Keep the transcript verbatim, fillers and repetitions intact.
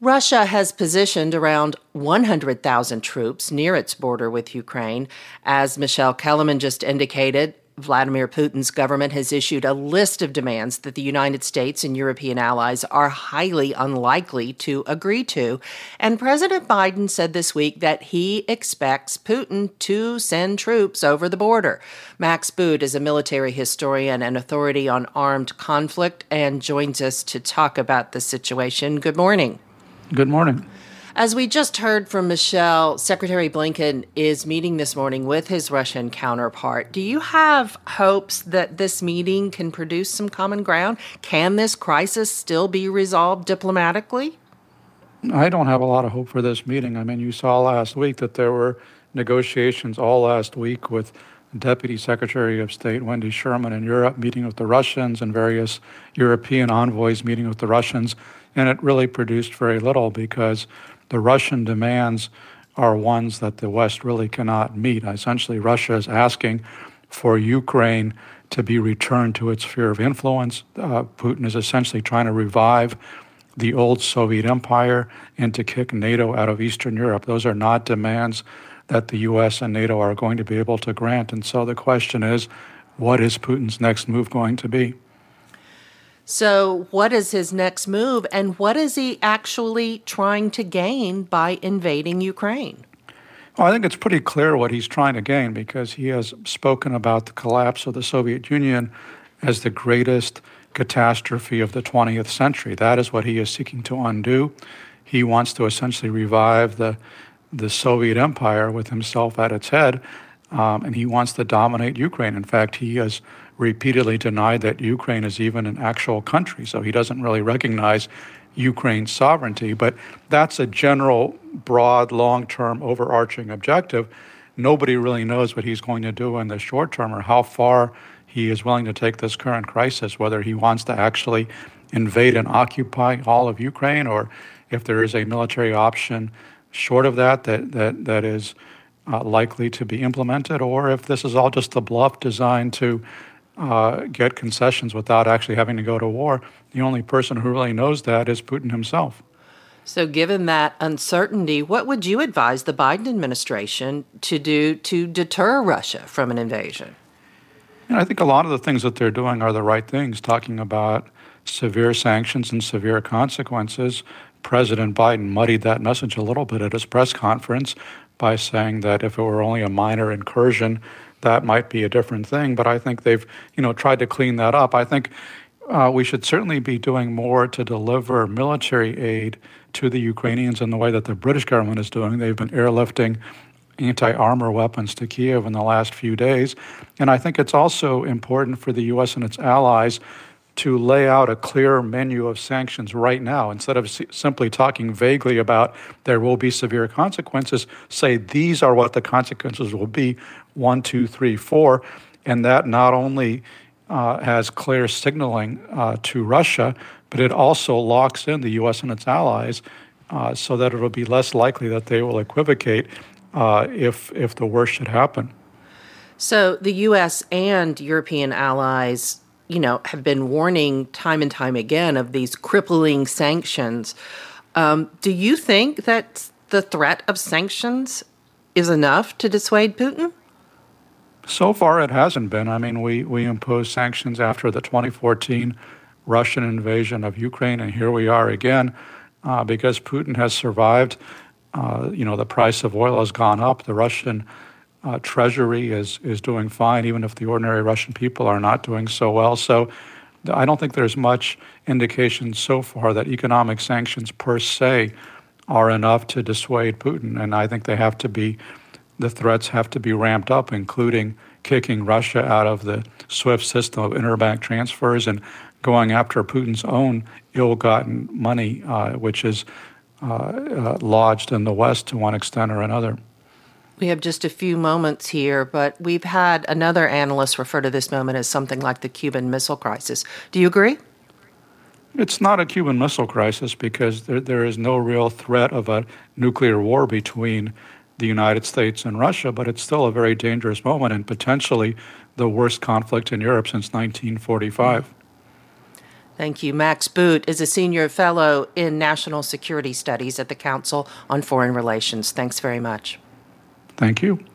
Russia has positioned around one hundred thousand troops near its border with Ukraine. As Michelle Kellerman just indicated, Vladimir Putin's government has issued a list of demands that the United States and European allies are highly unlikely to agree to. And President Biden said this week that he expects Putin to send troops over the border. Max Boot is a military historian and authority on armed conflict and joins us to talk about the situation. Good morning. Good morning. As we just heard from Michelle, Secretary Blinken is meeting this morning with his Russian counterpart. Do you have hopes that this meeting can produce some common ground? Can this crisis still be resolved diplomatically? I don't have a lot of hope for this meeting. I mean, you saw last week that there were negotiations all last week with Deputy Secretary of State Wendy Sherman in Europe meeting with the Russians and various European envoys meeting with the Russians, and it really produced very little because the Russian demands are ones that the West really cannot meet. Essentially, Russia is asking for Ukraine to be returned to its sphere of influence. Uh, Putin is essentially trying to revive the old Soviet empire and to kick NATO out of Eastern Europe. Those are not demands that the U S and NATO are going to be able to grant. And so the question is, what is Putin's next move going to be? So what is his next move, and what is he actually trying to gain by invading Ukraine? Well, I think it's pretty clear what he's trying to gain because he has spoken about the collapse of the Soviet Union as the greatest catastrophe of the twentieth century. That is what he is seeking to undo. He wants to essentially revive the, the Soviet empire with himself at its head, um, and he wants to dominate Ukraine. In fact, he has repeatedly denied that Ukraine is even an actual country, so he doesn't really recognize Ukraine's sovereignty. But that's a general, broad, long-term, overarching objective. Nobody really knows what he's going to do in the short term or how far he is willing to take this current crisis, whether he wants to actually invade and occupy all of Ukraine, or if there is a military option short of that that that, that is uh, likely to be implemented, or if this is all just a bluff designed to Uh, get concessions without actually having to go to war. The only person who really knows that is Putin himself. So given that uncertainty, what would you advise the Biden administration to do to deter Russia from an invasion? And I think a lot of the things that they're doing are the right things, talking about severe sanctions and severe consequences. President Biden muddied that message a little bit at his press conference by saying that if it were only a minor incursion, that might be a different thing, but I think they've, you know, tried to clean that up. I think uh, we should certainly be doing more to deliver military aid to the Ukrainians in the way that the British government is doing. They've been airlifting anti-armor weapons to Kiev in the last few days. And I think it's also important for the U S and its allies to lay out a clear menu of sanctions right now. Instead of s- simply talking vaguely about there will be severe consequences, say these are what the consequences will be, one, two, three, four. And that not only uh, has clear signaling uh, to Russia, but it also locks in the U S and its allies uh, so that it will be less likely that they will equivocate uh, if, if the worst should happen. So the U S and European allies, you know, have been warning time and time again of these crippling sanctions. Um, do you think that the threat of sanctions is enough to dissuade Putin? So far, it hasn't been. I mean, we, we imposed sanctions after the twenty fourteen Russian invasion of Ukraine, and here we are again uh, because Putin has survived. Uh, you know, the price of oil has gone up. The Russian Uh, treasury is is doing fine, even if the ordinary Russian people are not doing so well. So I don't think there's much indication so far that economic sanctions per se are enough to dissuade Putin. And I think they have to be, the threats have to be ramped up, including kicking Russia out of the SWIFT system of interbank transfers and going after Putin's own ill-gotten money, uh, which is uh, uh, lodged in the West to one extent or another. We have just a few moments here, but we've had another analyst refer to this moment as something like the Cuban Missile Crisis. Do you agree? It's not a Cuban Missile Crisis because there, there is no real threat of a nuclear war between the United States and Russia, but it's still a very dangerous moment and potentially the worst conflict in Europe since nineteen forty-five. Thank you. Max Boot is a senior fellow in national security studies at the Council on Foreign Relations. Thanks very much. Thank you.